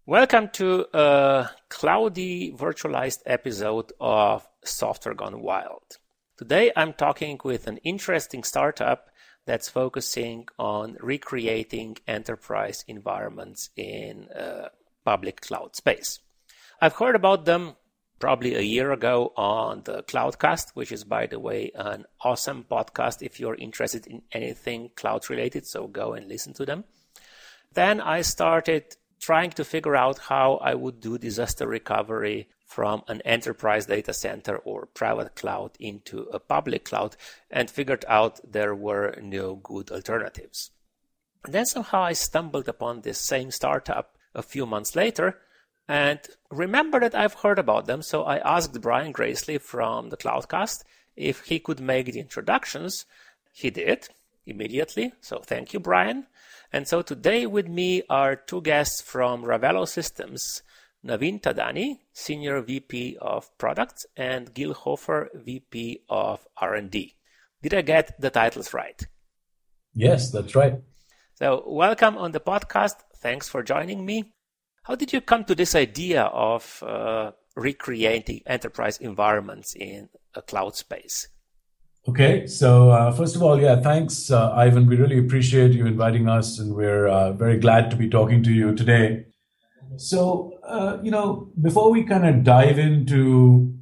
Welcome to a cloudy virtualized episode of Software Gone Wild. Today I'm talking with an interesting startup that's focusing on recreating enterprise environments in public cloud space. I've heard about them probably a year ago on the Cloudcast, which is, by the way, an awesome podcast if you're interested in anything cloud related, so go and listen to them. Then I started trying to figure out how I would do disaster recovery from an enterprise data center or private cloud into a public cloud, and figured out there were no good alternatives. And then somehow I stumbled upon this same startup a few months later and remember that I've heard about them. So I asked Brian Gracely from the Cloudcast if he could make the introductions. He did immediately. So thank you, Brian. And so today with me are two guests from Ravello Systems, Naveen Thadani, Senior VP of Products, and Gil Hofer, VP of R&D. Did I get the titles right? Yes, that's right. So welcome on the podcast. Thanks for joining me. How did you come to this idea of recreating enterprise environments in a cloud space? Okay, so first of all, thanks, Ivan. We really appreciate you inviting us, and we're very glad to be talking to you today. So, before we kind of dive into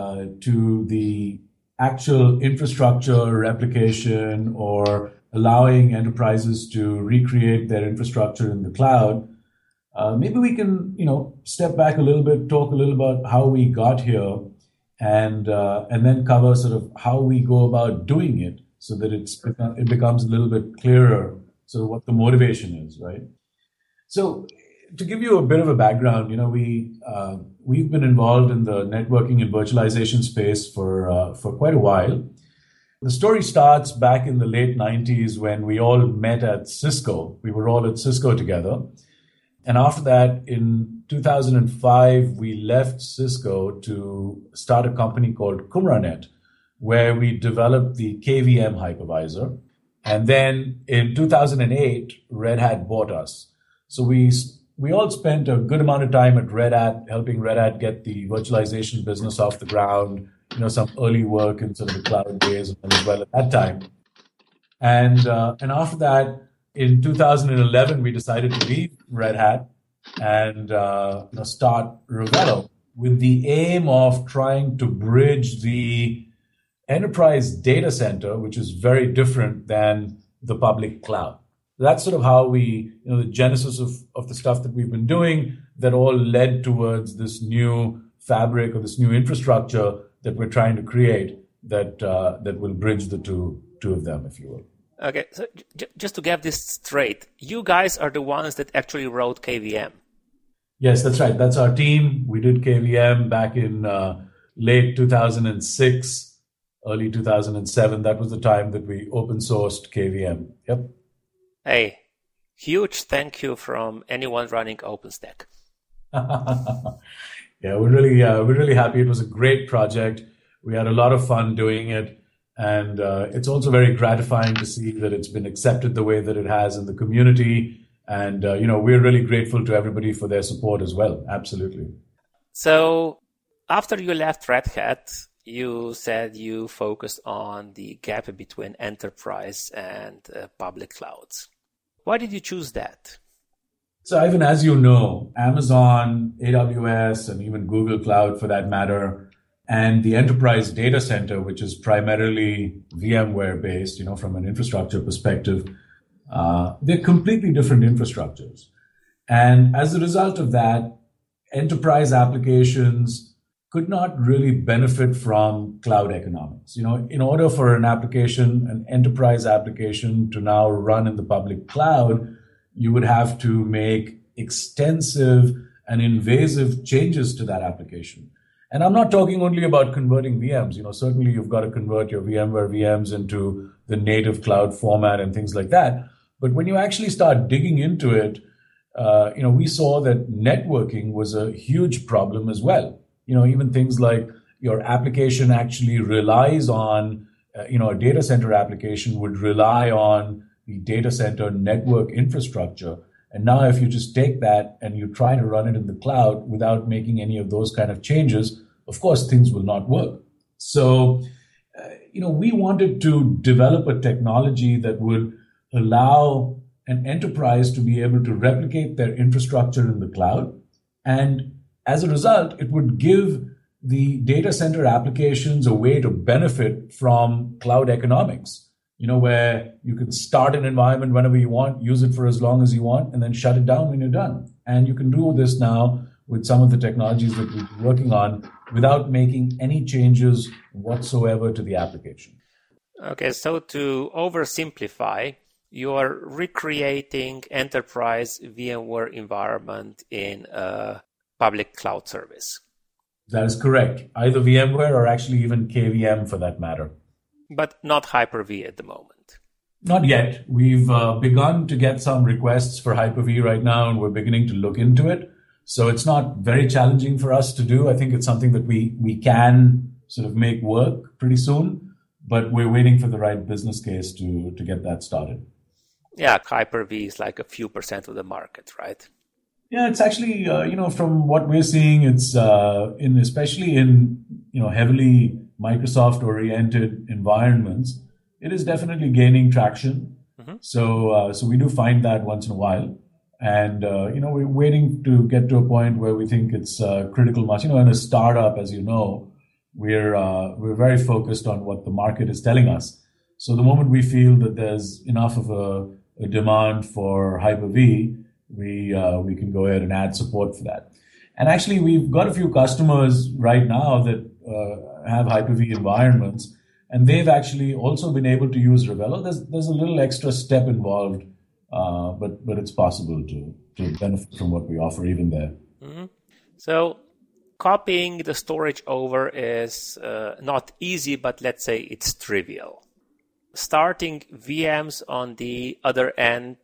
to the actual infrastructure replication or allowing enterprises to recreate their infrastructure in the cloud, maybe we can, step back a little bit, talk a little about how we got here, and then cover sort of how we go about doing it, so that it becomes a little bit clearer, sort of what the motivation is, right? So, to give you a bit of a background, we've been involved in the networking and virtualization space for quite a while. The story starts back in the late 90s when we all met at Cisco. We were all at Cisco together. And after that, in 2005, we left Cisco to start a company called Qumranet, where we developed the KVM hypervisor. And then in 2008, Red Hat bought us. So we all spent a good amount of time at Red Hat, helping Red Hat get the virtualization business off the ground, some early work in sort of the cloud days as well at that time. And after that, in 2011, we decided to leave Red Hat and start Ravello with the aim of trying to bridge the enterprise data center, which is very different than the public cloud. That's sort of how we, the genesis of the stuff that we've been doing that all led towards this new fabric or this new infrastructure that we're trying to create that will bridge the two of them, if you will. Okay, so just to get this straight, you guys are the ones that actually wrote KVM. Yes, that's right. That's our team. We did KVM back in late 2006, early 2007. That was the time that we open sourced KVM. Yep. Hey, huge thank you from anyone running OpenStack. Yeah, we're really happy. It was a great project. We had a lot of fun doing it. And it's also very gratifying to see that it's been accepted the way that it has in the community. And, we're really grateful to everybody for their support as well. Absolutely. So after you left Red Hat, you said you focused on the gap between enterprise and public clouds. Why did you choose that? So, Ivan, as you know, Amazon, AWS, and even Google Cloud for that matter, and the enterprise data center, which is primarily VMware based, from an infrastructure perspective, they're completely different infrastructures. And as a result of that, enterprise applications could not really benefit from cloud economics. In order for an enterprise application to now run in the public cloud, you would have to make extensive and invasive changes to that application. And I'm not talking only about converting VMs. Certainly you've got to convert your VMware VMs into the native cloud format and things like that. But when you actually start digging into it, we saw that networking was a huge problem as well. Even things like your application actually relies on, a data center application would rely on the data center network infrastructure. And now if you just take that and you try to run it in the cloud without making any of those kind of changes, of course, things will not work. So, we wanted to develop a technology that would allow an enterprise to be able to replicate their infrastructure in the cloud. And as a result, it would give the data center applications a way to benefit from cloud economics, where you can start an environment whenever you want, use it for as long as you want, and then shut it down when you're done. And you can do this now with some of the technologies that we're working on without making any changes whatsoever to the application. Okay, so to oversimplify, you are recreating enterprise VMware environment in a public cloud service. That is correct. Either VMware or actually even KVM for that matter. But not Hyper-V at the moment. Not yet. We've begun to get some requests for Hyper-V right now, and we're beginning to look into it. So it's not very challenging for us to do. I think it's something that we can sort of make work pretty soon, but we're waiting for the right business case to get that started. Yeah, Hyper-V is like a few % of the market, right? Yeah, it's actually, from what we're seeing, it's especially in, heavily Microsoft-oriented environments, it is definitely gaining traction. Mm-hmm. So we do find that once in a while. And, we're waiting to get to a point where we think it's critical mass. In a startup, as you know, we're very focused on what the market is telling us. So the moment we feel that there's enough of a demand for Hyper-V, we can go ahead and add support for that. And actually, we've got a few customers right now that have Hyper-V environments, and they've actually also been able to use Revelo. There's a little extra step involved, but it's possible to benefit from what we offer even there. Mm-hmm. So copying the storage over is not easy, but let's say it's trivial. Starting VMs on the other end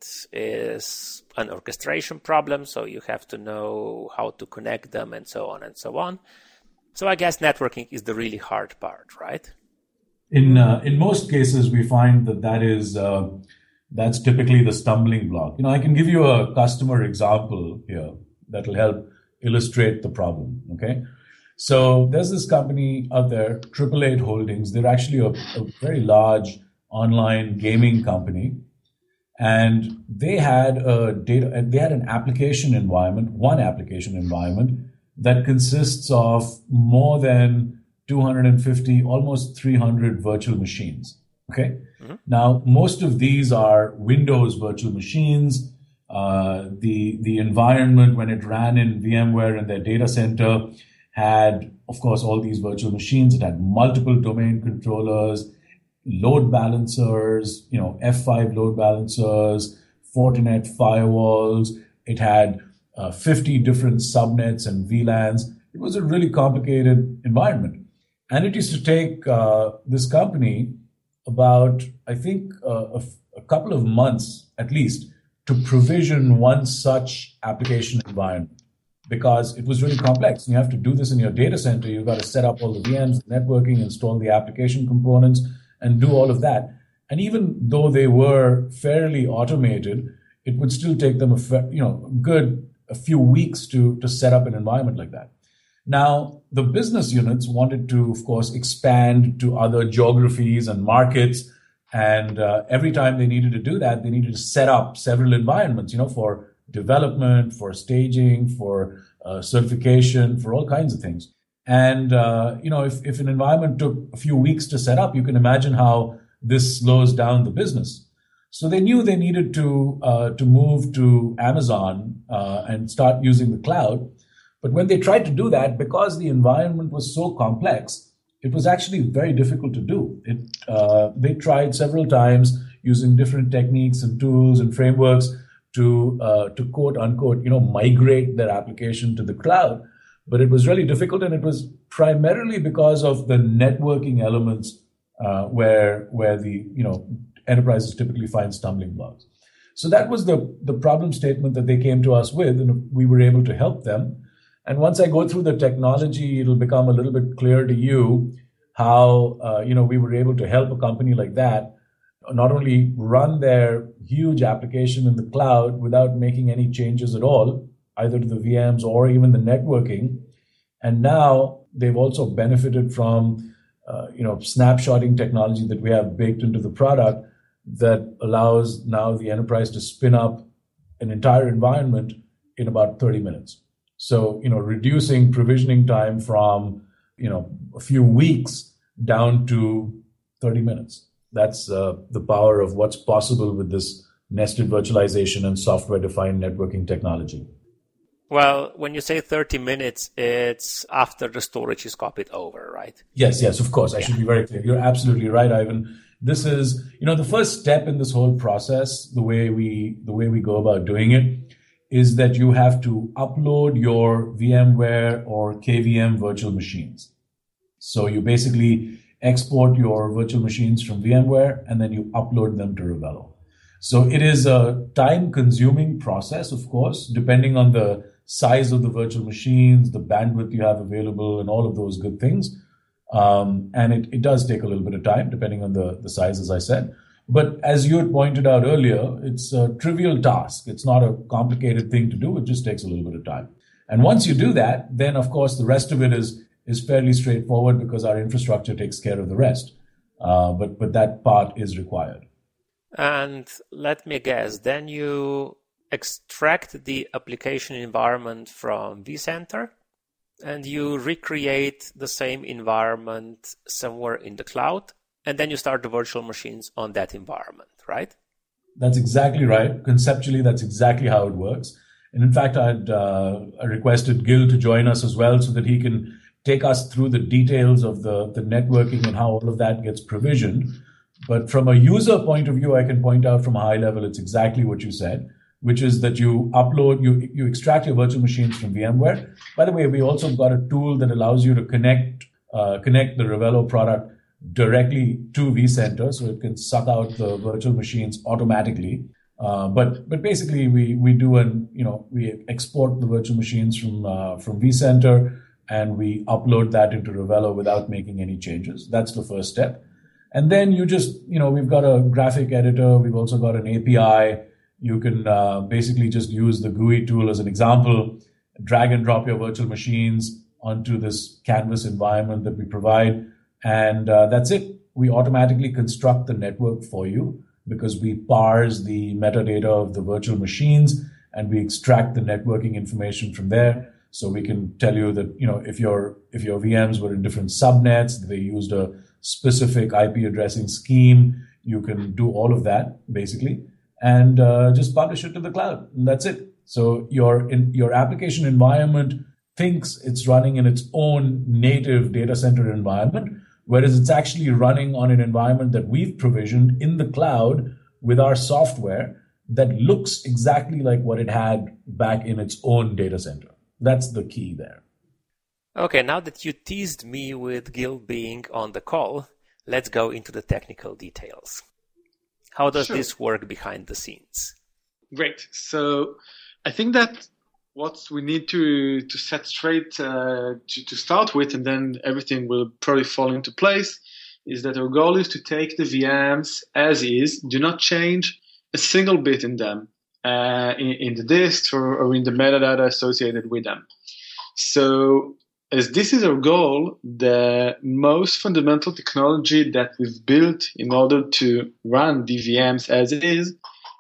is an orchestration problem, so you have to know how to connect them and so on and so on. So I guess networking is the really hard part, right? In most cases, we find that's typically the stumbling block. I can give you a customer example here that will help illustrate the problem, okay? So there's this company out there, 888 Holdings. They're actually a very large online gaming company, and they had an application environment, one application environment that consists of more than 250, almost 300 virtual machines. Okay. Mm-hmm. Now, most of these are Windows virtual machines. The environment, when it ran in VMware in their data center, had, of course, all these virtual machines. It had multiple domain controllers, load balancers, F5 load balancers, Fortinet firewalls. It had 50 different subnets and VLANs. It was a really complicated environment. And it used to take this company about, I think, a couple of months at least to provision one such application environment, because it was really complex. You have to do this in your data center. You've got to set up all the VMs, the networking, install the application components, and do all of that. And even though they were fairly automated, it would still take them a few weeks to set up an environment like that. Now, the business units wanted to, of course, expand to other geographies and markets. And every time they needed to do that, they needed to set up several environments, for development, for staging, for certification, for all kinds of things. And, if an environment took a few weeks to set up, you can imagine how this slows down the business. So they knew they needed to move to Amazon and start using the cloud. But when they tried to do that, because the environment was so complex, it was actually very difficult to do. They tried several times using different techniques and tools and frameworks to quote unquote, migrate their application to the cloud. But it was really difficult, and it was primarily because of the networking elements where the enterprises typically find stumbling blocks. So that was the problem statement that they came to us with, and we were able to help them. And once I go through the technology, it'll become a little bit clear to you how we were able to help a company like that not only run their huge application in the cloud without making any changes at all, either to the VMs or even the networking. And now they've also benefited from, snapshotting technology that we have baked into the product that allows now the enterprise to spin up an entire environment in about 30 minutes. So, reducing provisioning time from, a few weeks down to 30 minutes. That's the power of what's possible with this nested virtualization and software-defined networking technology. Well, when you say 30 minutes, it's after the storage is copied over, right? Yes, of course. I should be very clear. You're absolutely right, Ivan. This is, the first step in this whole process, the way we go about doing it, is that you have to upload your VMware or KVM virtual machines. So you basically export your virtual machines from VMware and then you upload them to Revelo. So it is a time-consuming process, of course, depending on the size of the virtual machines, the bandwidth you have available, and all of those good things. And it does take a little bit of time, depending on the size, as I said. But as you had pointed out earlier, it's a trivial task. It's not a complicated thing to do. It just takes a little bit of time. And once you do that, then, of course, the rest of it is fairly straightforward because our infrastructure takes care of the rest. But that part is required. And let me guess, then you extract the application environment from vCenter and you recreate the same environment somewhere in the cloud, and then you start the virtual machines on that environment, right? That's exactly right. Conceptually, that's exactly how it works. And in fact, I requested Gil to join us as well so that he can take us through the details of the networking and how all of that gets provisioned. But from a user point of view, I can point out from a high level, it's exactly what you said, which is that you upload, you extract your virtual machines from VMware. By the way, we also got a tool that allows you to connect the Revelo product directly to vCenter, so it can suck out the virtual machines automatically. But basically, we do we export the virtual machines from vCenter and we upload that into Revelo without making any changes. That's the first step. And then you just, we've got a graphic editor. We've also got an API. You can basically just use the GUI tool as an example, drag and drop your virtual machines onto this Canvas environment that we provide. And that's it. We automatically construct the network for you because we parse the metadata of the virtual machines and we extract the networking information from there. So we can tell you that, if your VMs were in different subnets, they used a specific IP addressing scheme, you can do all of that basically and just publish it to the cloud. And that's it. So your application environment thinks it's running in its own native data center environment, whereas it's actually running on an environment that we've provisioned in the cloud with our software that looks exactly like what it had back in its own data center. That's the key there. Okay, now that you teased me with Gil being on the call, let's go into the technical details. How does this work behind the scenes? Great. So I think that what we need to set straight to start with, and then everything will probably fall into place, is that our goal is to take the VMs as is, do not change a single bit in them, in the disks or in the metadata associated with them. So as this is our goal, the most fundamental technology that we've built in order to run the VMs as it is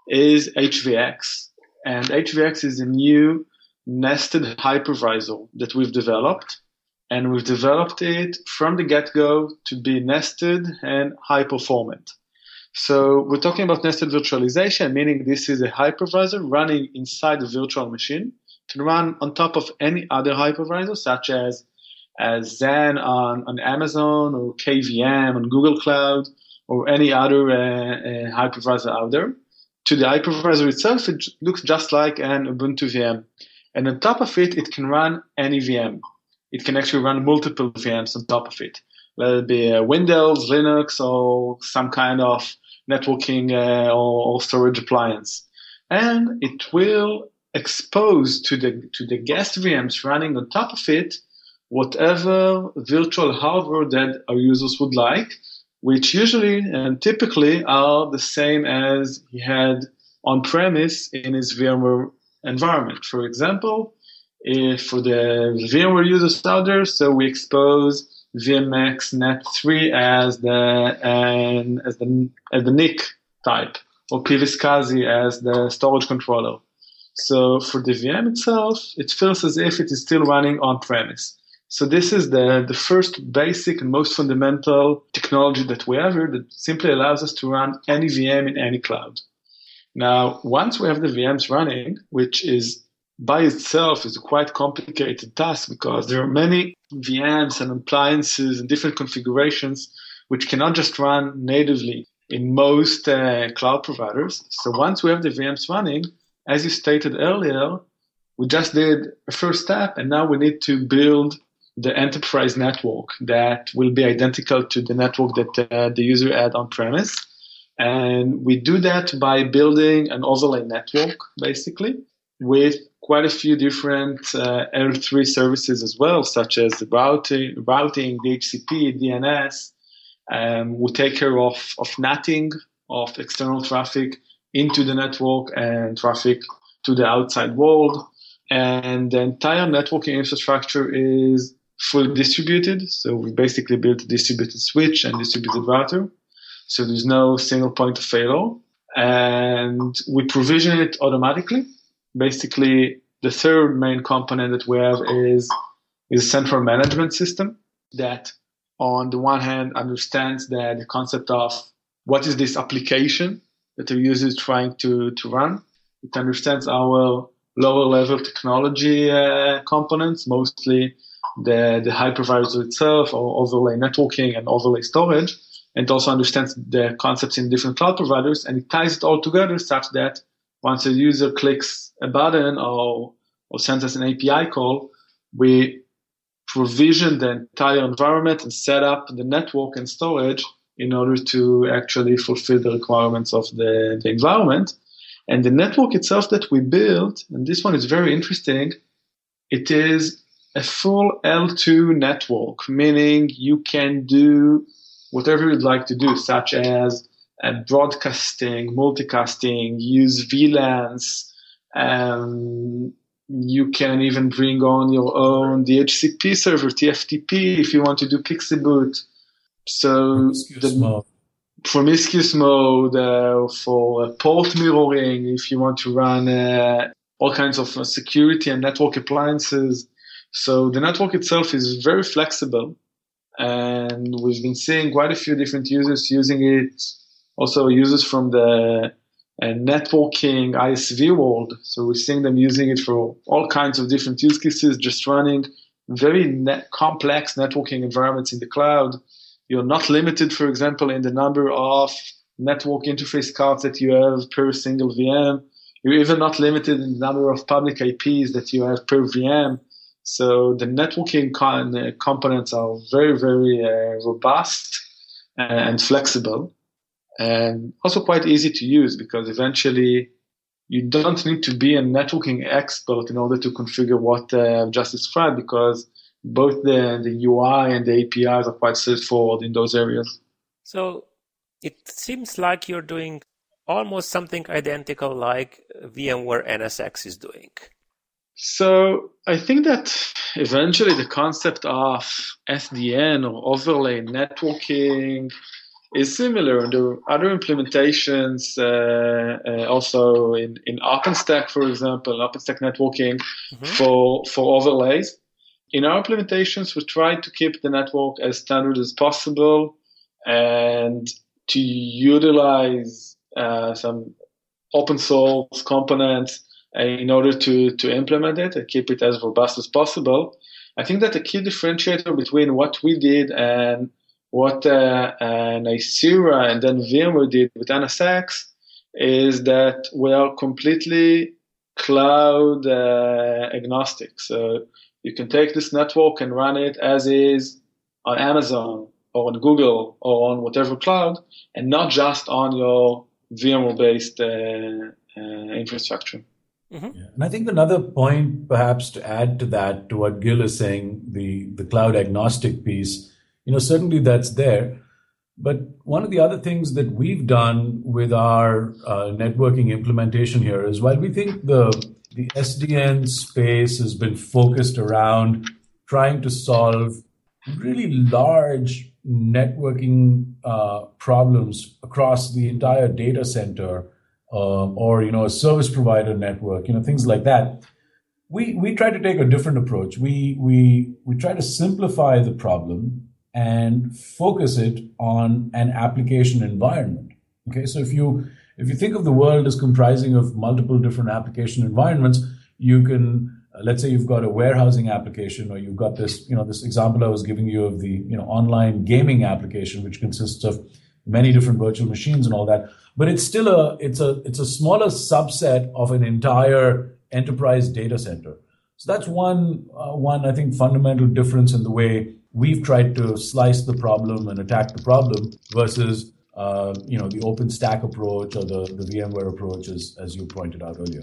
HVX. And HVX is a new nested hypervisor that we've developed. And we've developed it from the get-go to be nested and high performant. So we're talking about nested virtualization, meaning this is a hypervisor running inside the virtual machine. It can run on top of any other hypervisor, such as Xen on Amazon or KVM on Google Cloud or any other hypervisor out there. To the hypervisor itself, it looks just like an Ubuntu VM. And on top of it, it can run any VM. It can actually run multiple VMs on top of it, whether it be Windows, Linux, or some kind of networking or storage appliance. And it will expose to the guest VMs running on top of it whatever virtual hardware that our users would like. which usually and typically are the same as he had on-premise in his VMware environment. For example, if for the VMware users out there, so we expose VMX Net3 as the NIC type, or PVSCSI as the storage controller. So for the VM itself, it feels as if it is still running on-premise. So this is the first basic and most fundamental technology that we have here that simply allows us to run any VM in any cloud. Now, once we have the VMs running, which is by itself is a quite complicated task because there are many VMs and appliances and different configurations which cannot just run natively in most cloud providers. So once we have the VMs running, as you stated earlier, we just did a first step, and now we need to build the enterprise network that will be identical to the network that the user had on premise. And we do that by building an overlay network, basically, with quite a few different L3 services as well, such as routing, DHCP, DNS. We take care of NATing, of external traffic into the network and traffic to the outside world. And the entire networking infrastructure is fully distributed. So we basically built a distributed switch and distributed router. So there's no single point of failure. And we provision it automatically. Basically, the third main component that we have is a central management system that, on the one hand, understands the concept of what is this application that the user is trying to run. It understands our lower level technology components, mostly the hypervisor itself, or overlay networking and overlay storage, and it also understands the concepts in different cloud providers, and it ties it all together such that once a user clicks a button or sends us an API call, we provision the entire environment and set up the network and storage in order to actually fulfill the requirements of the environment. And the network itself that we built, and this one is very interesting, it is a full L2 network, meaning you can do whatever you'd like to do, such as broadcasting, multicasting, use VLANs. You can even bring on your own DHCP server, TFTP, if you want to do PXE boot. So promiscuous mode, for port mirroring, if you want to run all kinds of security and network appliances. So the network itself is very flexible, and we've been seeing quite a few different users using it, also users from the networking ISV world. So we're seeing them using it for all kinds of different use cases, just running very complex networking environments in the cloud. You're not limited, for example, in the number of network interface cards that you have per single VM. You're even not limited in the number of public IPs that you have per VM. So the networking components are very, very robust and flexible, and also quite easy to use because eventually you don't need to be a networking expert in order to configure what I've just described, because both the UI and the APIs are quite straightforward in those areas. So it seems like you're doing almost something identical like VMware NSX is doing. So I think that eventually the concept of SDN or overlay networking is similar. There are other implementations also in OpenStack, for example, OpenStack networking for overlays. In our implementations, we try to keep the network as standard as possible and to utilize some open source components in order to implement it and keep it as robust as possible. I think that the key differentiator between what we did and what Nicira and then VMware did with NSX is that we are completely cloud agnostic. So you can take this network and run it as is on Amazon or on Google or on whatever cloud, and not just on your VMware-based infrastructure. Mm-hmm. Yeah. And I think another point perhaps to add to that, to what Gil is saying, the cloud agnostic piece, certainly that's there. But one of the other things that we've done with our networking implementation here is while we think the SDN space has been focused around trying to solve really large networking problems across the entire data center or a service provider network, things like that. We try to take a different approach. We try to simplify the problem and focus it on an application environment. Okay, so if you think of the world as comprising of multiple different application environments, you can let's say you've got a warehousing application, or you've got this this example I was giving you of the online gaming application, which consists of many different virtual machines and all that. But it's still a smaller subset of an entire enterprise data center. So that's one I think fundamental difference in the way we've tried to slice the problem and attack the problem versus the OpenStack approach or the VMware approach, as you pointed out earlier.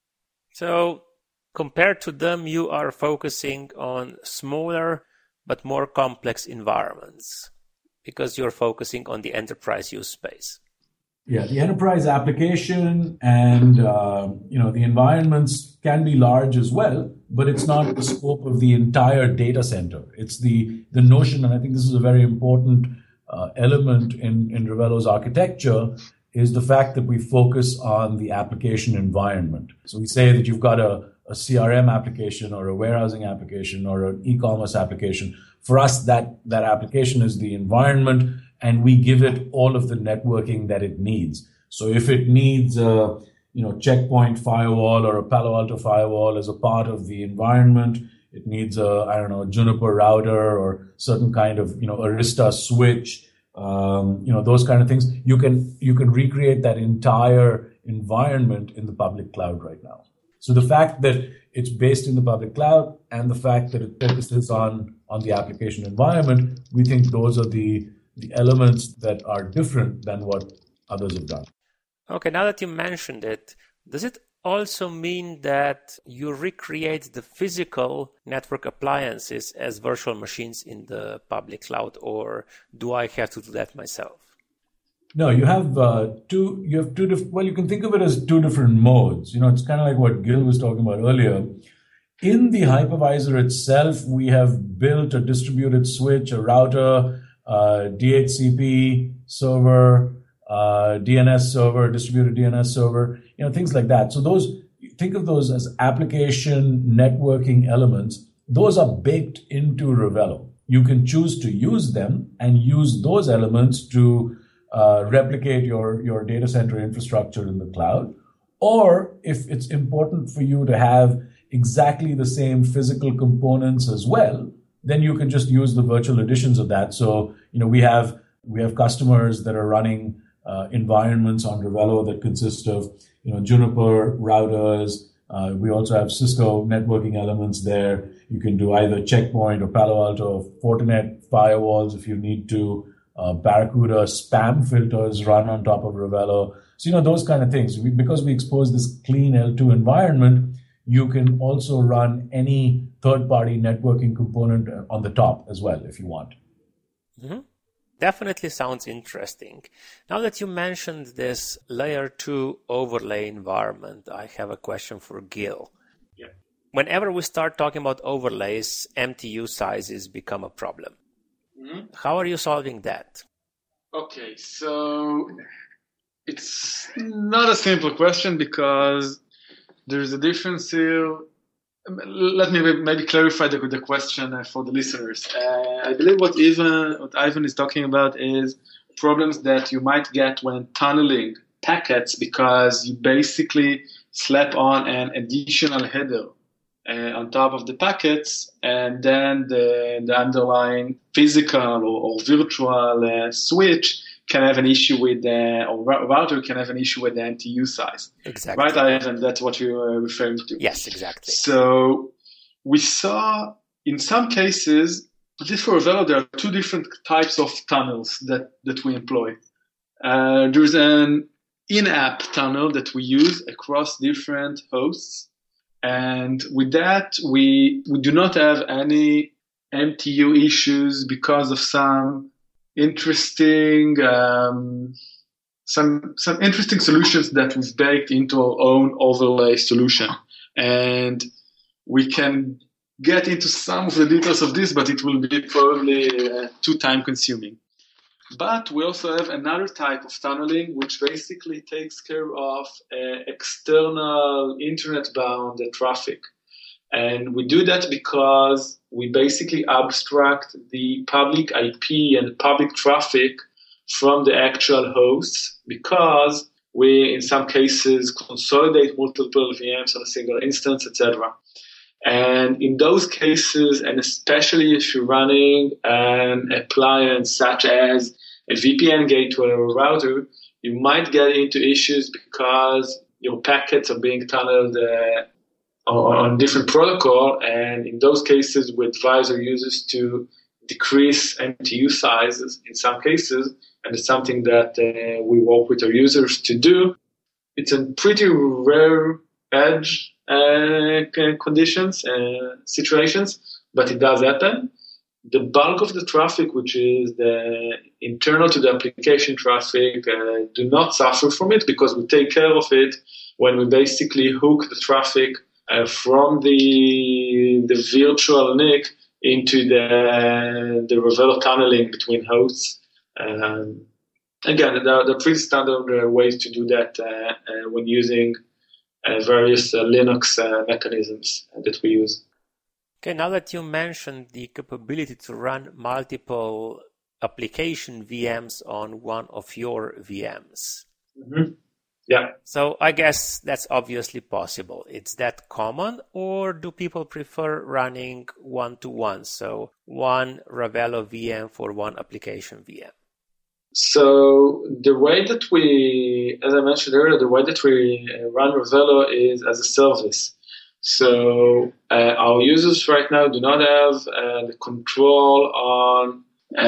So compared to them, you are focusing on smaller but more complex environments because you're focusing on the enterprise use space. Yeah, the enterprise application and the environments can be large as well, but it's not the scope of the entire data center. It's the notion, and I think this is a very important element in Revelo's architecture, is the fact that we focus on the application environment. So we say that you've got a CRM application or a warehousing application or an e-commerce application. For us, that application is the environment, and we give it all of the networking that it needs. So if it needs a Check Point firewall or a Palo Alto firewall as a part of the environment, it needs a Juniper router or certain kind of Arista switch, those kind of things. You can recreate that entire environment in the public cloud right now. So the fact that it's based in the public cloud and the fact that it focuses on the application environment, we think those are the elements that are different than what others have done. Okay, now that you mentioned it, does it also mean that you recreate the physical network appliances as virtual machines in the public cloud, or do I have to do that myself? No, you have two different, well, you can think of it as two different modes. It's kind of like what Gil was talking about earlier. In the hypervisor itself, we have built a distributed switch, a router, DHCP server, DNS server, distributed DNS server, things like that. So think of those as application networking elements. Those are baked into Revelo. You can choose to use them and use those elements to replicate your data center infrastructure in the cloud. Or if it's important for you to have exactly the same physical components as well, then you can just use the virtual editions of that. So, we have customers that are running environments on Revelo that consist of, Juniper routers. We also have Cisco networking elements there. You can do either Check Point or Palo Alto or Fortinet firewalls if you need to. Barracuda spam filters run on top of Revelo. So, those kind of things. Because we expose this clean L2 environment, you can also run any third-party networking component on the top as well if you want. Mm-hmm. Definitely sounds interesting. Now that you mentioned this layer 2 overlay environment, I have a question for Gil. Yeah. Whenever we start talking about overlays, MTU sizes become a problem. Mm-hmm. How are you solving that? Okay, so it's not a simple question because there's a difference here. Let me maybe clarify the question for the listeners. I believe what Ivan is talking about is problems that you might get when tunneling packets because you basically slap on an additional header on top of the packets, and then the underlying physical or virtual switch can have an issue with or router can have an issue with the MTU size. Exactly. Right, Ivan? That's what you were referring to. Yes, exactly. So we saw in some cases, at least for Revelo, there are two different types of tunnels that we employ. There's an in-app tunnel that we use across different hosts. And with that, we do not have any MTU issues because of some interesting some interesting solutions that we've baked into our own overlay solution, and we can get into some of the details of this, but it will be probably too time consuming. But we also have another type of tunneling, which basically takes care of external internet-bound traffic. And we do that because we basically abstract the public IP and public traffic from the actual hosts, because we, in some cases, consolidate multiple VMs on a single instance, etc. And in those cases, and especially if you're running an appliance such as a VPN gateway or a router, you might get into issues because your packets are being tunneled on different protocol. And in those cases, we advise our users to decrease MTU sizes in some cases. And it's something that we work with our users to do. It's a pretty rare edge conditions, situations, but it does happen. The bulk of the traffic, which is the internal to the application traffic, do not suffer from it because we take care of it when we basically hook the traffic from the virtual NIC into the Ravello tunneling between hosts. Again, there are pretty standard ways to do that when using various Linux mechanisms that we use. Okay, now that you mentioned the capability to run multiple application VMs on one of your VMs. Mm-hmm. Yeah. So I guess that's obviously possible. It's that common, or do people prefer running one-to-one? So one Ravello VM for one application VM? So the way that we, as I mentioned earlier, the way that we run Ravello is as a service. So our users right now do not have the control on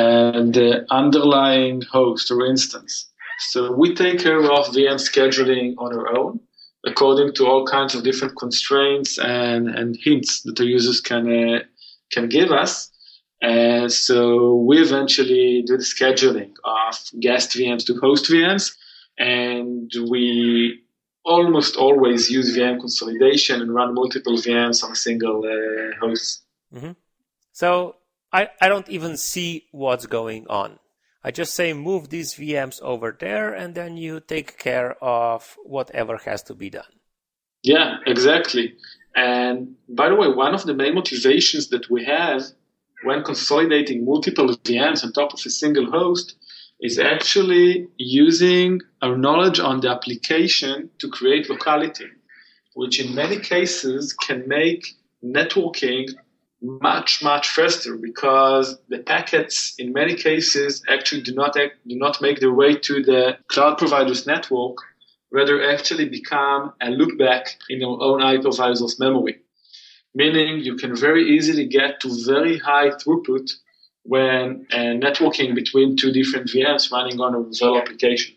the underlying host or instance. So we take care of VM scheduling on our own, according to all kinds of different constraints and hints that the users can give us. And so we eventually do the scheduling of guest VMs to host VMs, and we almost always use VM consolidation and run multiple VMs on a single host. Mm-hmm. So I don't even see what's going on. I just say move these VMs over there, and then you take care of whatever has to be done. Yeah, exactly. And by the way, one of the main motivations that we have when consolidating multiple VMs on top of a single host is actually using our knowledge on the application to create locality, which in many cases can make networking much, much faster, because the packets in many cases actually do not make their way to the cloud provider's network, rather actually become a loopback in your own hypervisor's memory. Meaning you can very easily get to very high throughput when networking between two different VMs running on a Ravello application.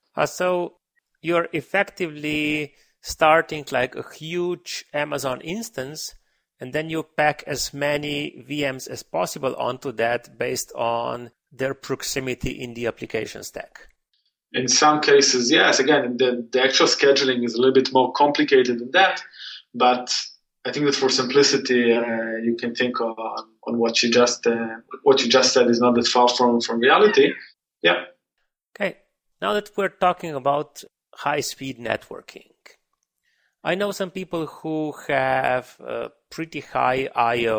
So you're effectively starting like a huge Amazon instance, and then you pack as many VMs as possible onto that based on their proximity in the application stack. In some cases, yes. Again, the actual scheduling is a little bit more complicated than that, but I think that for simplicity, you can think on what you just said is not that far from reality. Yeah. Okay. Now that we're talking about high-speed networking, I know some people who have pretty high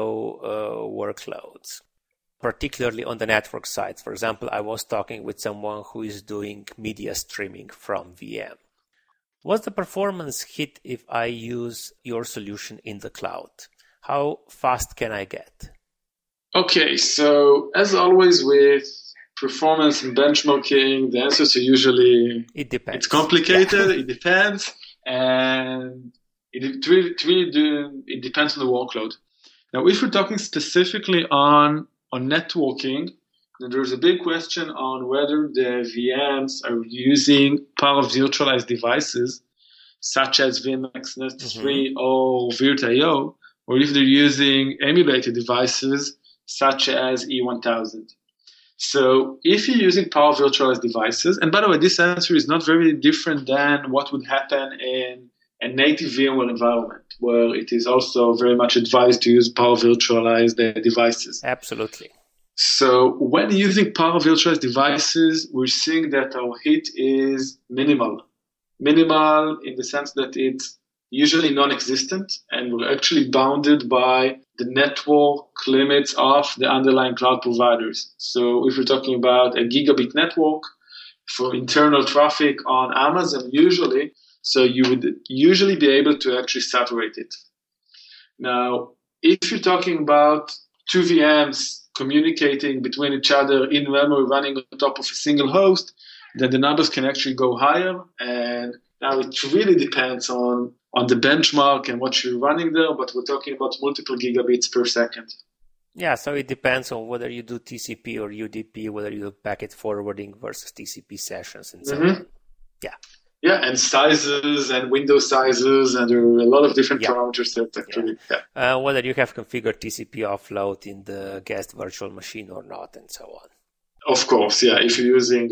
I/O workloads, particularly on the network side. For example, I was talking with someone who is doing media streaming from VM. What's the performance hit if I use your solution in the cloud? How fast can I get? Okay, so as always with performance and benchmarking, the answers are usually... It depends. It's complicated, It depends, and it depends on the workload. Now, if we're talking specifically on networking, there's a big question on whether the VMs are using part of virtualized devices, such as VMX Nest 3 or Virt.io, or if they're using emulated devices, such as E1000. So if you're using Power Virtualized devices, and by the way, this answer is not very different than what would happen in a native VMware environment, where it is also very much advised to use Power Virtualized devices. Absolutely. So when using Power Virtualized devices, we're seeing that our hit is minimal. Minimal in the sense that it's usually non-existent, and we're actually bounded by the network limits of the underlying cloud providers. So if we're talking about a gigabit network for internal traffic on Amazon, usually, so you would usually be able to actually saturate it. Now, if you're talking about two VMs communicating between each other in memory running on top of a single host, then the numbers can actually go higher. And now it really depends on the benchmark and what you're running there, but we're talking about multiple gigabits per second. Yeah, so it depends on whether you do TCP or UDP, whether you do packet forwarding versus TCP sessions and so on. Yeah. Yeah, and sizes and window sizes, and there are a lot of different parameters that actually. Yeah. Whether you have configured TCP offload in the guest virtual machine or not, and so on. Of course, yeah. If you're using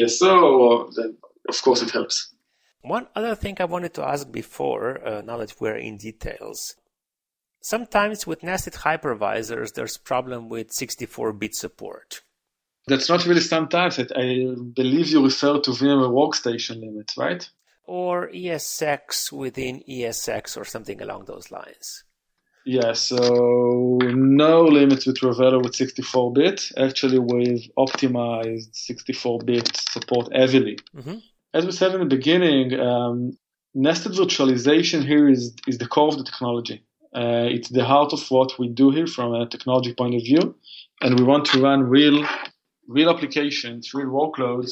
TSO, then of course it helps. One other thing I wanted to ask before, now that we're in details. Sometimes with nested hypervisors, there's problem with 64-bit support. That's not really sometimes. I believe you refer to VMware Workstation limits, right? Or ESX within ESX or something along those lines. Yeah, so no limits with Revelo with 64-bit. Actually, we've optimized 64-bit support heavily. As we said in the beginning, nested virtualization here is the core of the technology. It's the heart of what we do here from a technology point of view. And we want to run real applications, real workloads.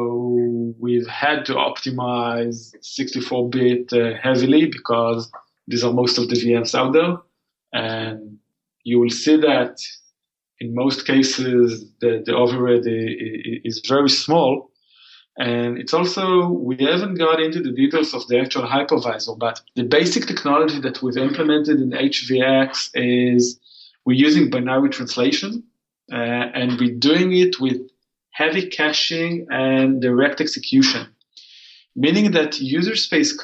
So we've had to optimize 64-bit heavily because these are most of the VMs out there. And you will see that in most cases, the overhead is very small. And it's also, we haven't got into the details of the actual hypervisor, but the basic technology that we've implemented in HVX is we're using binary translation, and we're doing it with heavy caching and direct execution, meaning that user space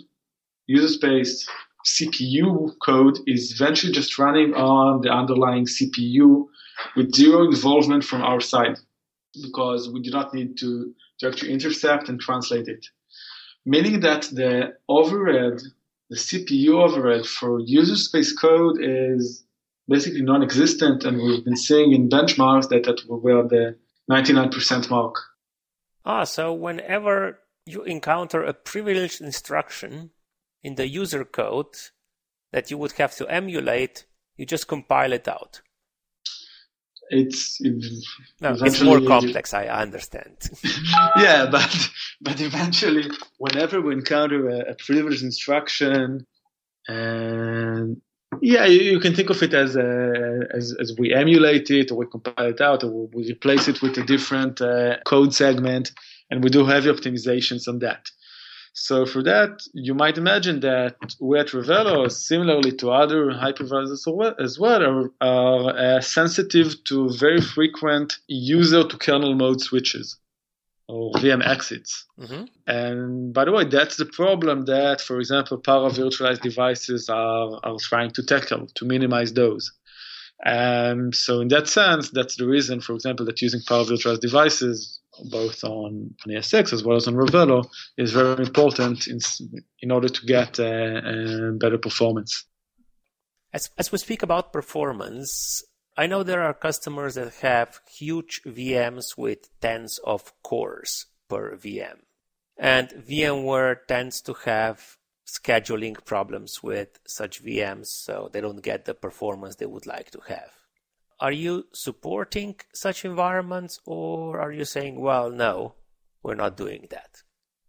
CPU code is eventually just running on the underlying CPU with zero involvement from our side, because we do not need to actually intercept and translate it. Meaning that the overhead, the CPU overhead for user space code is basically non-existent, and we've been seeing in benchmarks that we're the 99% mark. So whenever you encounter a privileged instruction in the user code that you would have to emulate, you just compile it out. It's more complex, I understand. Yeah, but eventually, whenever we encounter a privileged instruction, and you can think of it as we emulate it, or we compile it out, or we replace it with a different code segment, and we do heavy optimizations on that. So for that, you might imagine that we at Revelo, similarly to other hypervisors as well, are sensitive to very frequent user-to-kernel mode switches, or VM exits. And by the way, that's the problem that, for example, Power Virtualized devices are trying to tackle, to minimize those. So in that sense, that's the reason, for example, that using Power Virtualized devices, both on ESX as well as on Revelo, is very important in order to get better performance. As we speak about performance, I know there are customers that have huge VMs with tens of cores per VM. And VMware tends to have scheduling problems with such VMs, so they don't get the performance they would like to have. Are you supporting such environments, or are you saying, well, no, we're not doing that?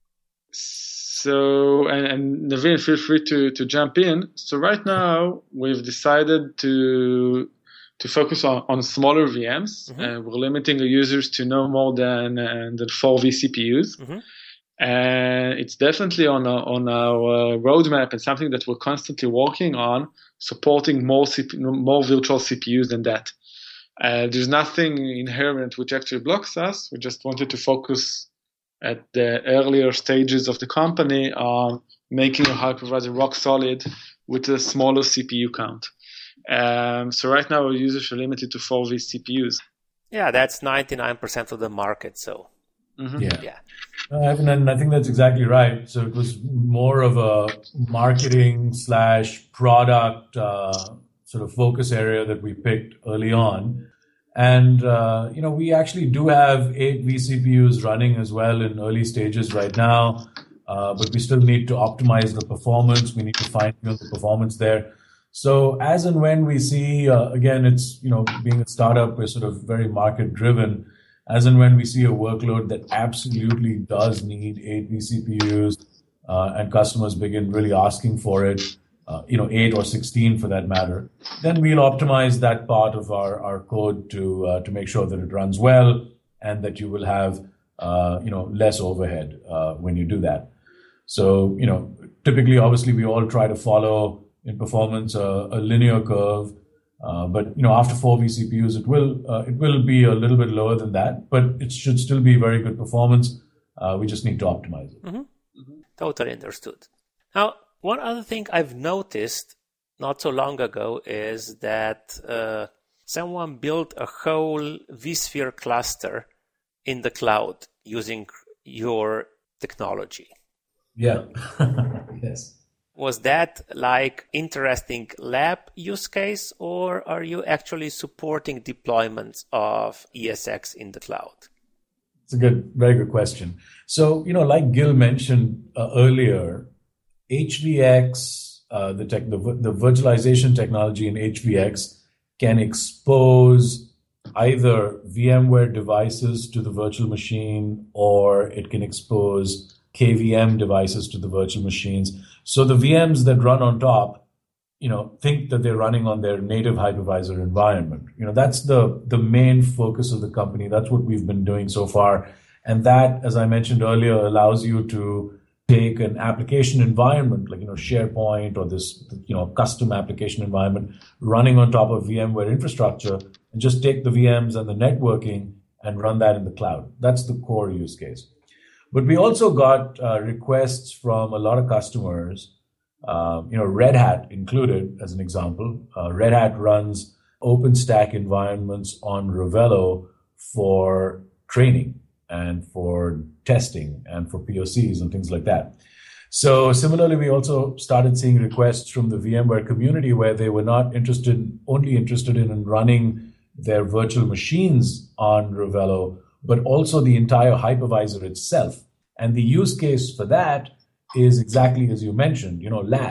So, and Naveen, feel free to jump in. So right now, we've decided to focus on smaller VMs. We're limiting the users to no more than 4 vCPUs. And it's definitely on our roadmap and something that we're constantly working on, supporting more virtual CPUs than that. There's nothing inherent which actually blocks us. We just wanted to focus at the earlier stages of the company on making a hypervisor rock solid with a smaller CPU count. So right now our users are limited to 4 vCPUs. Yeah, that's 99% of the market. So yeah. Ivan, and I think that's exactly right. So it was more of a marketing / product sort of focus area that we picked early on. And, we actually do have 8 vCPUs running as well in early stages right now. But we still need to optimize the performance. We need to fine-tune the performance there. So as and when we see, again, it's, being a startup, we're sort of very market-driven. As and when we see a workload that absolutely does need 8 vCPUs, and customers begin really asking for it, 8 or 16 for that matter, then we'll optimize that part of our code to make sure that it runs well and that you will have, less overhead when you do that. So, typically, obviously, we all try to follow in performance a linear curve. But after 4 vCPUs, it will be a little bit lower than that, but it should still be very good performance. We just need to optimize it. Totally understood. Now, one other thing I've noticed not so long ago is that someone built a whole vSphere cluster in the cloud using your technology. Yeah. Yes. Was that like interesting lab use case, or are you actually supporting deployments of ESX in the cloud? It's a very good question. So, like Gil mentioned earlier, HVX, the virtualization technology in HVX can expose either VMware devices to the virtual machine, or it can expose KVM devices to the virtual machines. So the VMs that run on top, think that they're running on their native hypervisor environment. That's the main focus of the company. That's what we've been doing so far. And that, as I mentioned earlier, allows you to take an application environment like, SharePoint or this, custom application environment running on top of VMware infrastructure and just take the VMs and the networking and run that in the cloud. That's the core use case. But we also got requests from a lot of customers, Red Hat included as an example. Red Hat runs OpenStack environments on Revelo for training and for testing and for POCs and things like that. So similarly, we also started seeing requests from the VMware community where they were not only interested in running their virtual machines on Revelo, but also the entire hypervisor itself. And the use case for that is exactly as you mentioned,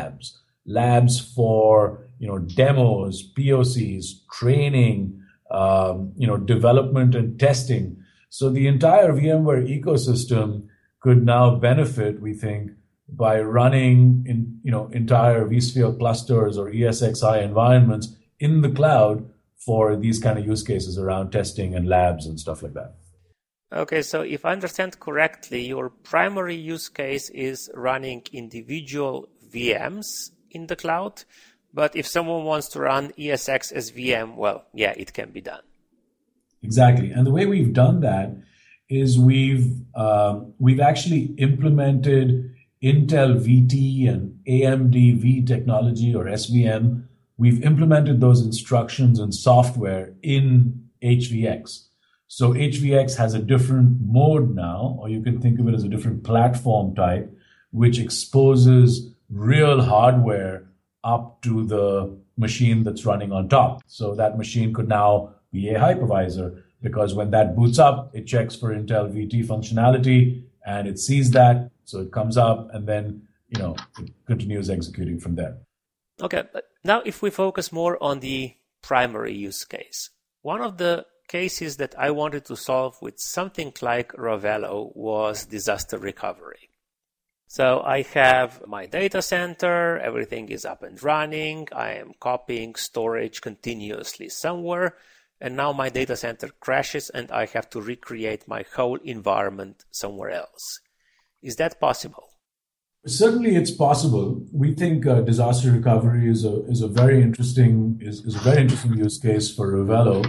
labs for, demos, POCs, training, development and testing. So the entire VMware ecosystem could now benefit, we think, by running entire vSphere clusters or ESXi environments in the cloud for these kind of use cases around testing and labs and stuff like that. Okay, so if I understand correctly, your primary use case is running individual VMs in the cloud, but if someone wants to run ESX as VM, well, yeah, it can be done. Exactly, and the way we've done that is we've actually implemented Intel VT and AMD V technology or SVM. We've implemented those instructions and software in HVX. So HVX has a different mode now, or you can think of it as a different platform type, which exposes real hardware up to the machine that's running on top. So that machine could now be a hypervisor, because when that boots up, it checks for Intel VT functionality and it sees that. So it comes up and then, it continues executing from there. Okay, but now if we focus more on the primary use case, one of the cases that I wanted to solve with something like Revelo was disaster recovery. So I have my data center, everything is up and running, I am copying storage continuously somewhere, and now my data center crashes and I have to recreate my whole environment somewhere else. Is that possible? Certainly, it's possible. We think disaster recovery is a very interesting use case for Revelo.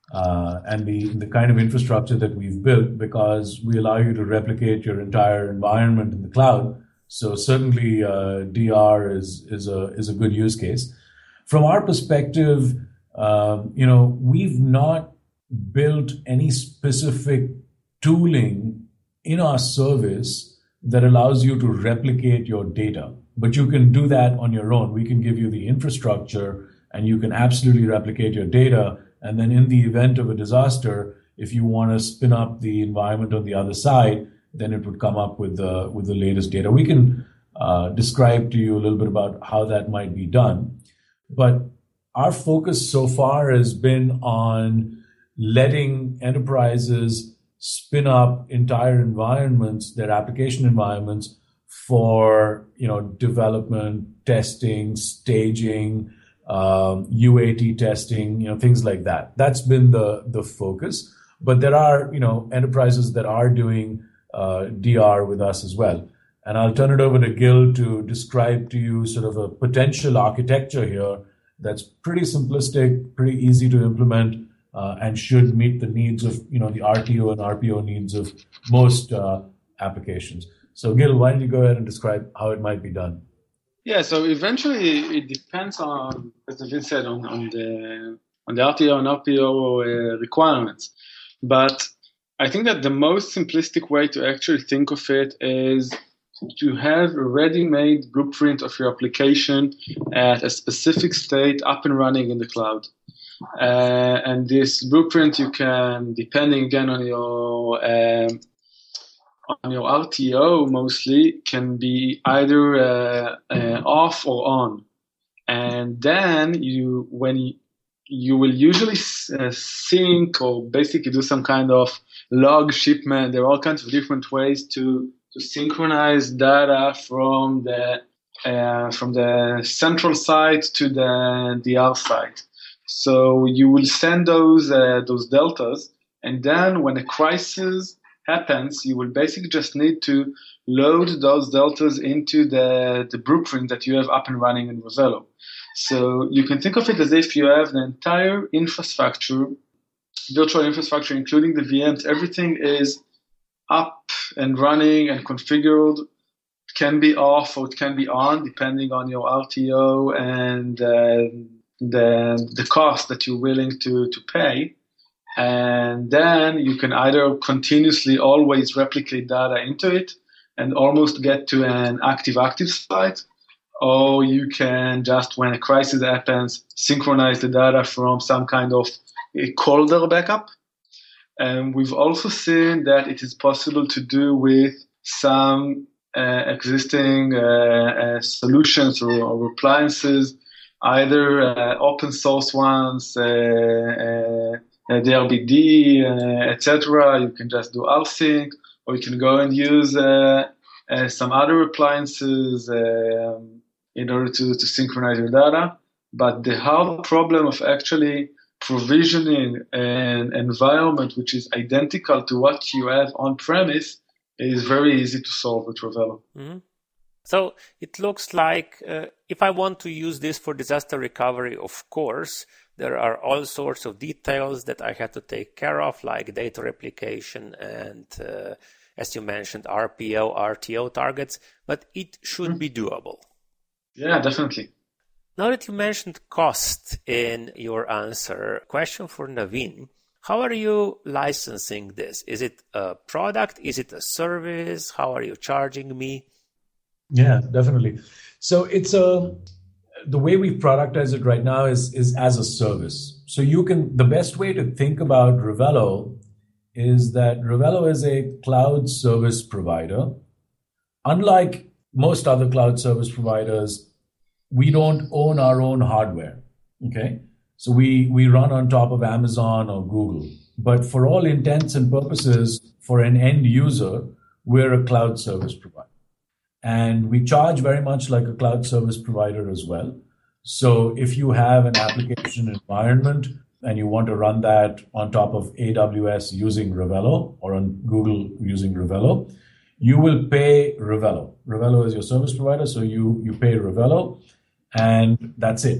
and the kind of infrastructure that we've built, because we allow you to replicate your entire environment in the cloud. So certainly DR is a good use case. From our perspective, we've not built any specific tooling in our service that allows you to replicate your data, but you can do that on your own. We can give you the infrastructure, and you can absolutely replicate your data. And then in the event of a disaster, if you want to spin up the environment on the other side, then it would come up with the latest data. We can describe to you a little bit about how that might be done. But our focus so far has been on letting enterprises spin up entire environments, their application environments, for development, testing, staging, UAT testing, things like that. That's been the focus. But there are enterprises that are doing DR with us as well. And I'll turn it over to Gil to describe to you sort of a potential architecture here that's pretty simplistic, pretty easy to implement, and should meet the needs of the RTO and RPO needs of most applications. So Gil, why don't you go ahead and describe how it might be done? Yeah, so eventually it depends on, as Navin said, on the RTO and RPO requirements. But I think that the most simplistic way to actually think of it is to have a ready-made blueprint of your application at a specific state up and running in the cloud. And this blueprint you can, depending again on your RTO mostly, can be either off or on. And then when you will usually sync or basically do some kind of log shipment. There are all kinds of different ways to synchronize data from the central site to the DR site. So you will send those deltas, and then when a crisis happens, you will basically just need to load those deltas into the blueprint that you have up and running in Revelo. So you can think of it as if you have the entire infrastructure, virtual infrastructure, including the VMs. Everything is up and running and configured. It can be off or it can be on, depending on your RTO and the cost that you're willing to pay. And then you can either continuously always replicate data into it and almost get to an active site, or you can just, when a crisis happens, synchronize the data from some kind of a colder backup. And we've also seen that it is possible to do with some existing solutions or appliances, either open source ones, DRBD, etc. You can just do rsync, or you can go and use some other appliances in order to synchronize your data. But the hard problem of actually provisioning an environment which is identical to what you have on premise is very easy to solve with Revelo. Mm-hmm. So it looks like if I want to use this for disaster recovery, of course, there are all sorts of details that I have to take care of, like data replication and, as you mentioned, RPO, RTO targets, but it should be doable. Yeah, definitely. Now that you mentioned cost in your answer, question for Navin. How are you licensing this? Is it a product? Is it a service? How are you charging me? Yeah, definitely. So it's the way we productize it right now is as a service. So the best way to think about Revelo is that Revelo is a cloud service provider. Unlike most other cloud service providers, we don't own our own hardware. Okay. So we run on top of Amazon or Google, but for all intents and purposes, for an end user, we're a cloud service provider. And we charge very much like a cloud service provider as well. So if you have an application environment and you want to run that on top of AWS using Revelo or on Google using Revelo, you will pay Revelo. Revelo is your service provider, so you pay Revelo, and that's it.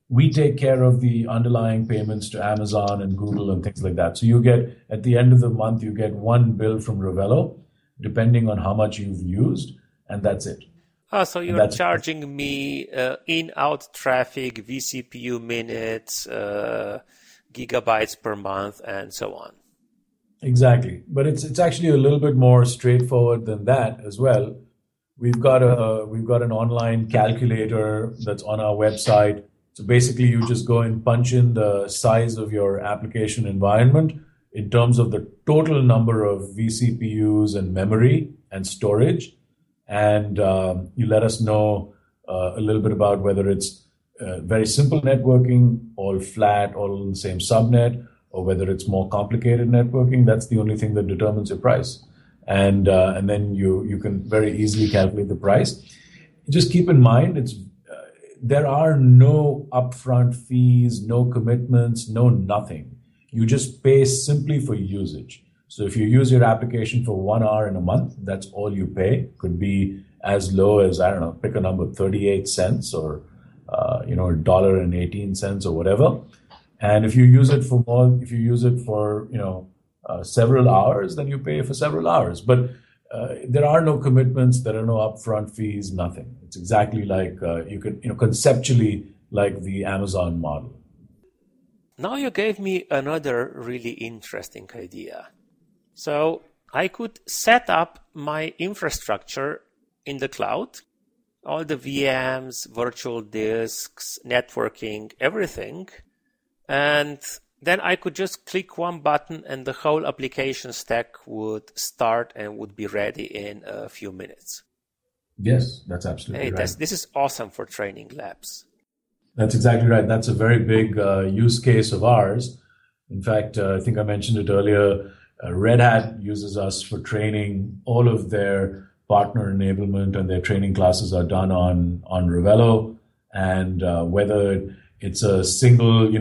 we take care of the underlying payments to Amazon and Google and things like that. So you get, at the end of the month, you get one bill from Revelo, depending on how much you've used, and that's it. Oh, so you're charging me in-out traffic, vCPU minutes, gigabytes per month, and so on. Exactly. But it's actually a little bit more straightforward than that as well. We've got an online calculator that's on our website. So basically, you just go and punch in the size of your application environment in terms of the total number of vCPUs and memory and storage. And you let us know a little bit about whether it's very simple networking, all flat, all on the same subnet, or whether it's more complicated networking. That's the only thing that determines your price. And then you can very easily calculate the price. Just keep in mind, there are no upfront fees, no commitments, no nothing. You just pay simply for usage. So if you use your application for 1 hour in a month, that's all you pay. Could be as low as, I don't know, pick a number, 38 cents or $1.18 or whatever. And if you use it for several hours, then you pay for several hours. But there are no commitments, there are no upfront fees, nothing. It's exactly like conceptually like the Amazon model. Now you gave me another really interesting idea. So I could set up my infrastructure in the cloud, all the VMs, virtual disks, networking, everything. And then I could just click one button and the whole application stack would start and would be ready in a few minutes. Yes, that's absolutely right. This is awesome for training labs. That's exactly right. That's a very big use case of ours. In fact, I think I mentioned it earlier. Red Hat uses us for training. All of their partner enablement and their training classes are done on Revelo. And whether it's a simple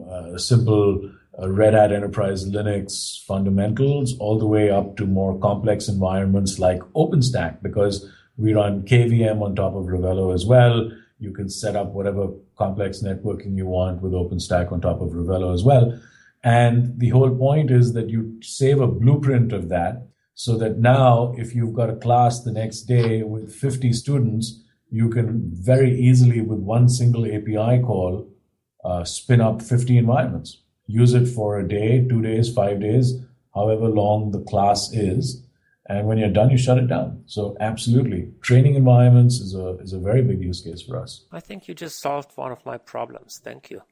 Red Hat Enterprise Linux fundamentals, all the way up to more complex environments like OpenStack, because we run KVM on top of Revelo as well. You can set up whatever complex networking you want with OpenStack on top of Revelo as well. And the whole point is that you save a blueprint of that so that now if you've got a class the next day with 50 students, you can very easily with one single API call spin up 50 environments. Use it for a day, 2 days, 5 days, however long the class is. And when you're done, you shut it down. So absolutely, training environments is a very big use case for us. I think you just solved one of my problems. Thank you.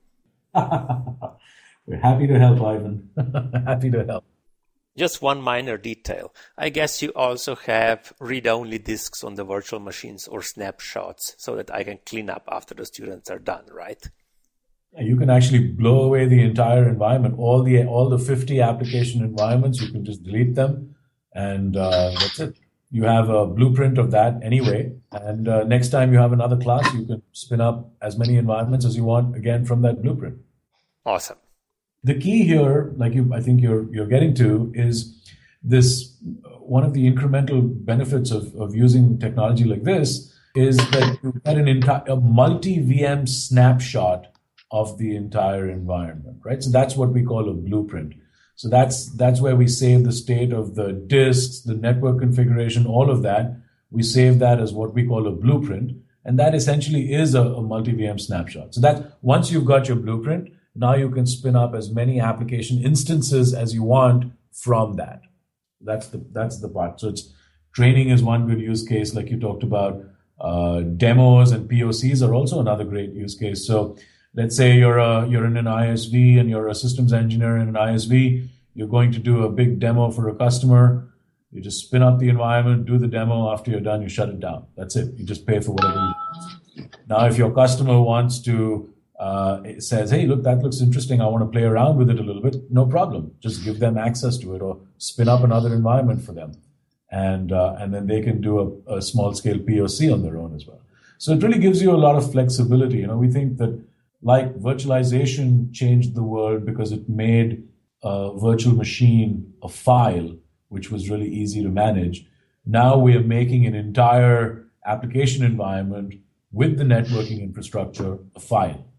We're happy to help, Ivan. Happy to help. Just one minor detail. I guess you also have read-only disks on the virtual machines or snapshots so that I can clean up after the students are done, right? You can actually blow away the entire environment. All the 50 application environments, you can just delete them. And that's it. You have a blueprint of that anyway. And next time you have another class, you can spin up as many environments as you want, again, from that blueprint. Awesome. The key here, I think you're getting to, is this. One of the incremental benefits of using technology like this is that you get a multi-VM snapshot of the entire environment, right? So that's what we call a blueprint. So that's where we save the state of the disks, the network configuration, all of that. We save that as what we call a blueprint. And that essentially is a multi-VM snapshot. So that once you've got your blueprint, now you can spin up as many application instances as you want from that. That's the part. So training is one good use case, like you talked about. Demos and POCs are also another great use case. So let's say you're in an ISV and you're a systems engineer in an ISV. You're going to do a big demo for a customer. You just spin up the environment, do the demo. After you're done, you shut it down. That's it. You just pay for whatever you want. Now, if your customer wants to, says, hey, look, that looks interesting. I want to play around with it a little bit. No problem. Just give them access to it or spin up another environment for them. And then they can do a small scale POC on their own as well. So it really gives you a lot of flexibility. We think that like virtualization changed the world because it made a virtual machine a file, which was really easy to manage. Now we are making an entire application environment with the networking infrastructure a file.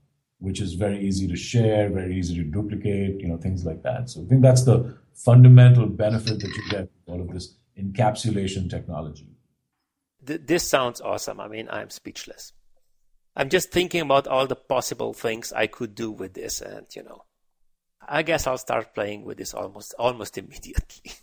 which is very easy to share, very easy to duplicate, things like that. So I think that's the fundamental benefit that you get with all of this encapsulation technology. This sounds awesome. I mean, I'm speechless. I'm just thinking about all the possible things I could do with this, and I guess I'll start playing with this almost immediately.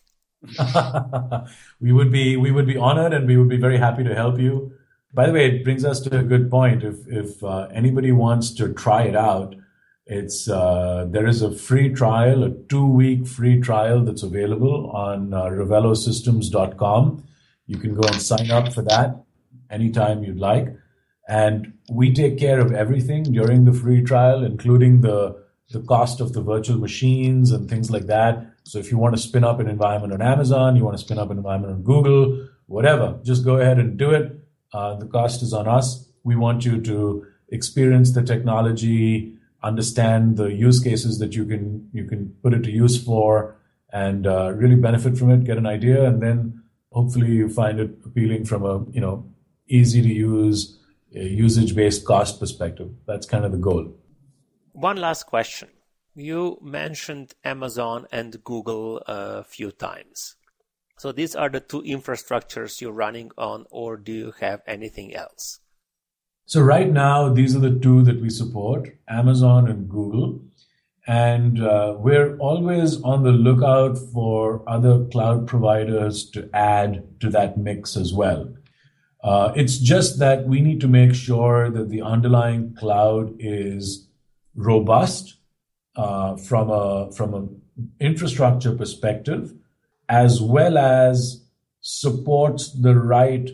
We would be honored, and we would be very happy to help you. By the way, it brings us to a good point. If anybody wants to try it out, there is a free trial, a 2-week free trial that's available on revelosystems.com. You can go and sign up for that anytime you'd like. And we take care of everything during the free trial, including the cost of the virtual machines and things like that. So if you want to spin up an environment on Amazon, you want to spin up an environment on Google, whatever, just go ahead and do it. The cost is on us. We want you to experience the technology, understand the use cases that you can put it to use for, and really benefit from it, get an idea, and then hopefully you find it appealing from a easy to use, usage-based cost perspective. That's kind of the goal. One last question. You mentioned Amazon and Google a few times. So these are the two infrastructures you're running on, or do you have anything else? So right now, these are the two that we support, Amazon and Google. And we're always on the lookout for other cloud providers to add to that mix as well. It's just that we need to make sure that the underlying cloud is robust from an infrastructure perspective, as well as supports the right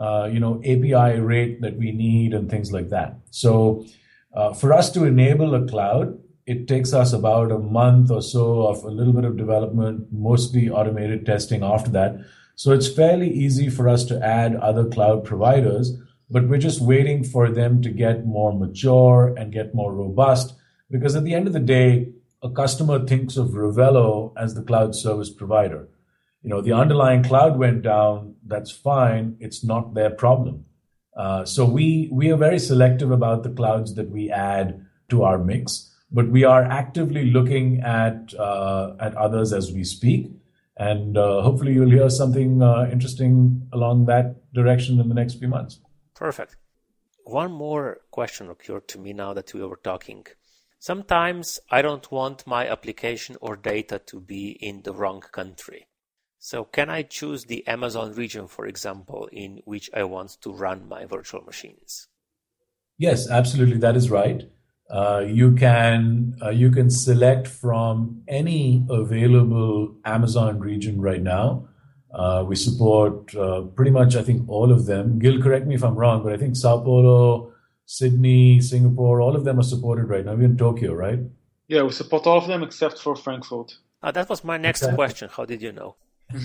API rate that we need and things like that. So for us to enable a cloud, it takes us about a month or so of a little bit of development, mostly automated testing after that. So it's fairly easy for us to add other cloud providers, but we're just waiting for them to get more mature and get more robust, because at the end of the day, a customer thinks of Revelo as the cloud service provider. The underlying cloud went down, that's fine. It's not their problem. So we are very selective about the clouds that we add to our mix, but we are actively looking at others as we speak. And hopefully you'll hear something interesting along that direction in the next few months. Perfect. One more question occurred to me now that we were talking. Sometimes I don't want my application or data to be in the wrong country. So can I choose the Amazon region, for example, in which I want to run my virtual machines? Yes, absolutely. That is right. You can select from any available Amazon region right now. We support pretty much, I think, all of them. Gil, correct me if I'm wrong, but I think Sao Paulo, Sydney, Singapore, all of them are supported right now. We're in Tokyo, right? Yeah, we support all of them except for Frankfurt. That was my next question. How did you know?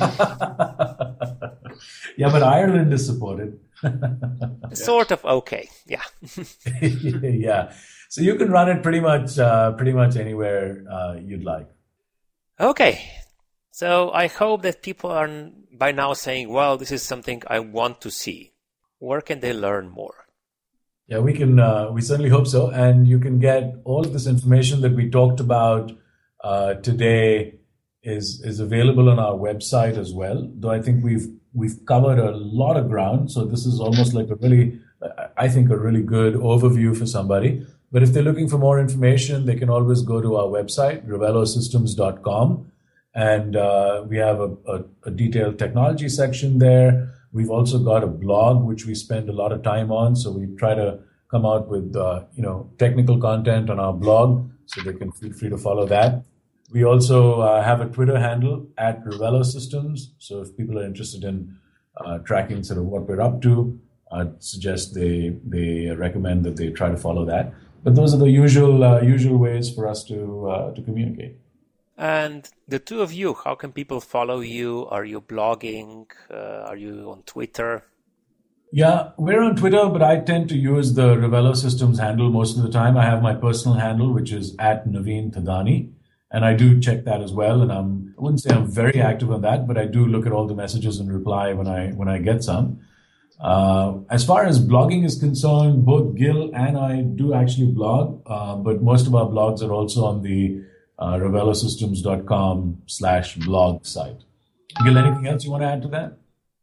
Yeah, but Ireland is supported. Sort of okay. Yeah. Yeah. So you can run it pretty much anywhere you'd like. Okay. So I hope that people are by now saying, well, this is something I want to see. Where can they learn more? Yeah, we certainly hope so. And you can get all of this information that we talked about today is available on our website as well. Though I think we've covered a lot of ground. So this is almost like a really good overview for somebody. But if they're looking for more information, they can always go to our website, revelosystems.com. And we have a detailed technology section there. We've also got a blog, which we spend a lot of time on. So we try to come out with, technical content on our blog, so they can feel free to follow that. We also have a Twitter handle at Revelo Systems. So if people are interested in tracking sort of what we're up to, I'd suggest they recommend that they try to follow that. But those are the usual ways for us to communicate. And the two of you, how can people follow you? Are you blogging? Are you on Twitter? Yeah, we're on Twitter, but I tend to use the Revelo Systems handle most of the time. I have my personal handle, which is at Naveen Thadani. And I do check that as well. And I wouldn't say I'm very active on that, but I do look at all the messages and reply when I get some. As far as blogging is concerned, both Gil and I do actually blog, but most of our blogs are also on the RevelaSystems.com/blog site. Gil, anything else you want to add to that?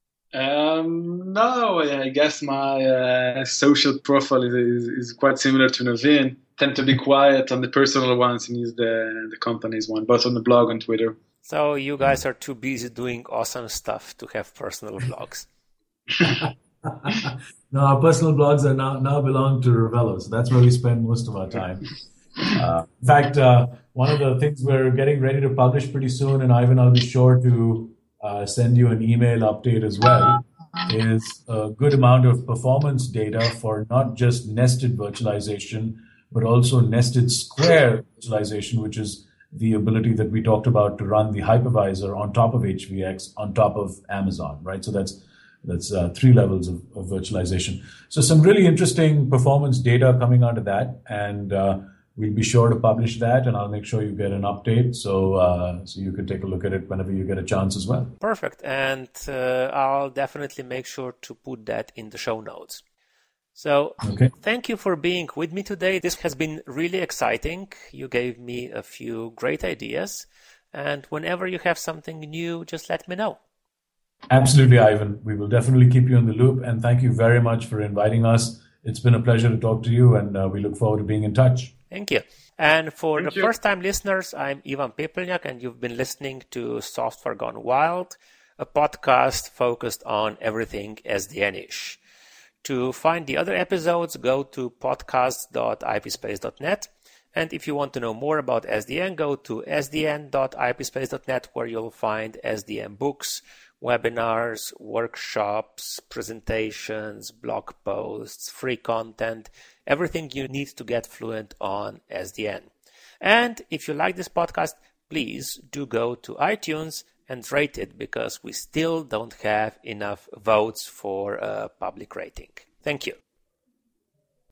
No, I guess my social profile is quite similar to Naveen. Tend to be quiet on the personal ones and use the company's one, both on the blog and Twitter. So you guys are too busy doing awesome stuff to have personal blogs. No, our personal blogs are now belong to Revelo, so that's where we spend most of our time. In fact, one of the things we're getting ready to publish pretty soon, and Ivan, I'll be sure to send you an email update as well, is a good amount of performance data for not just nested virtualization, but also nested square virtualization, which is the ability that we talked about to run the hypervisor on top of HVX, on top of Amazon, right? So that's 3 levels of virtualization. So some really interesting performance data coming out of that, and we'll be sure to publish that, and I'll make sure you get an update so you can take a look at it whenever you get a chance as well. Perfect, and I'll definitely make sure to put that in the show notes. So Thank you for being with me today. This has been really exciting. You gave me a few great ideas, and whenever you have something new, just let me know. Absolutely, Ivan. We will definitely keep you in the loop, and thank you very much for inviting us. It's been a pleasure to talk to you, and we look forward to being in touch. Thank you. And for the first-time listeners, I'm Ivan Pepelnyak, and you've been listening to Software Gone Wild, a podcast focused on everything SDN-ish. To find the other episodes, go to podcast.ipspace.net. And if you want to know more about SDN, go to sdn.ipspace.net, where you'll find SDN books, webinars, workshops, presentations, blog posts, free content, everything you need to get fluent on SDN. And if you like this podcast, please do go to iTunes and rate it, because we still don't have enough votes for a public rating. Thank you.